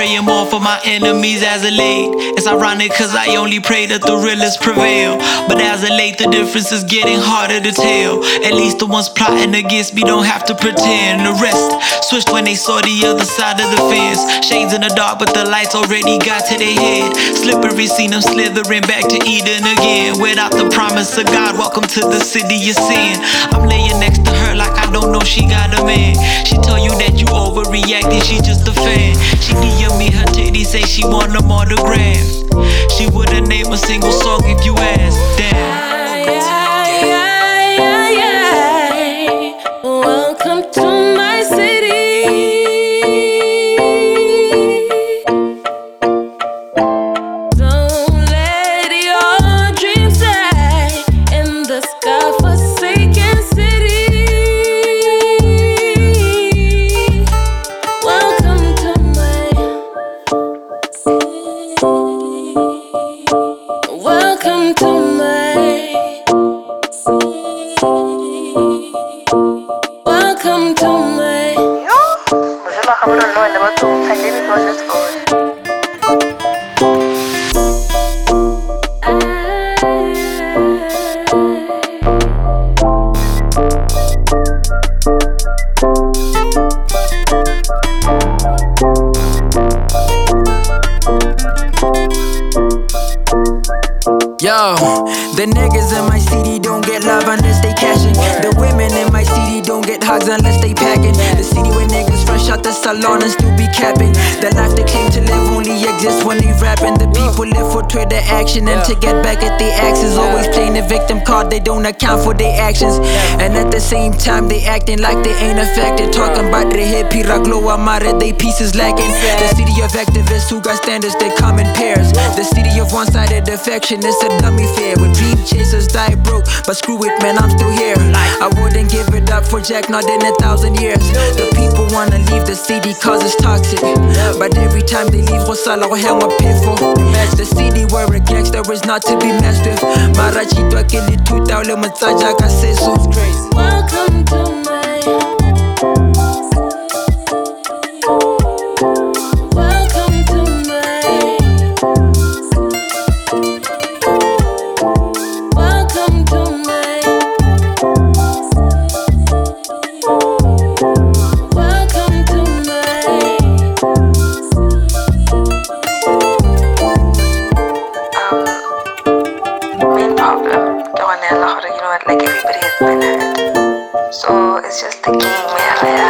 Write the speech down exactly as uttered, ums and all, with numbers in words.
praying more for my enemies as of late. It's ironic cause I only pray that the realest prevail. But as of late the difference is getting harder to tell. At least the ones plotting against me don't have to pretend. The rest switched when they saw the other side of the fence. Shades in the dark but the lights already got to their head. Slippery, seen them slithering back to Eden again. Without the promise of God, welcome to the city of sin. I'm laying next to her like I don't know she got a man. She tell you that you overreacting, she just a fan. She D M me her titty, say she want them autographed. She wouldn't name a single song if you asked. Damn. Welcome to my city. Don't let your dreams die in this godforsaken city. Welcome to my city. Welcome to my city. Welcome to my. Mzima kama unaona watu tajiri kwa sasa. Yo, the niggas in my city don't get love unless they cashin'. The women in my city don't get hugs unless they packing. The city where niggas fresh out the salon and still be capping. The life they claim to live only exists when they rapping. The people live for Twitter action and to get back at their axes. Always playing the victim card, they don't account for their actions. And at the same time they acting like they ain't affected. Talking about the hip, Piraglo Amare, they pieces lacking. The city of activists who got standards, they come in pairs. The city of one-sided affection, it's a dummy fair. When dream chasers die broke, but screw it man, I'm still here. I wouldn't give it up for Jack, not in a thousand years. The people wanna leave the city cause it's toxic, but every time they leave, Rosala will hang what pay for. The city where a gangster is not to be messed with. Marachito akili tuta ule mtaja kaseso. Welcome to my. Welcome to my. Welcome to my. Welcome to my. Main problem, the one in Lahore, you know what, like everybody has been hurt. So it's just the game, man.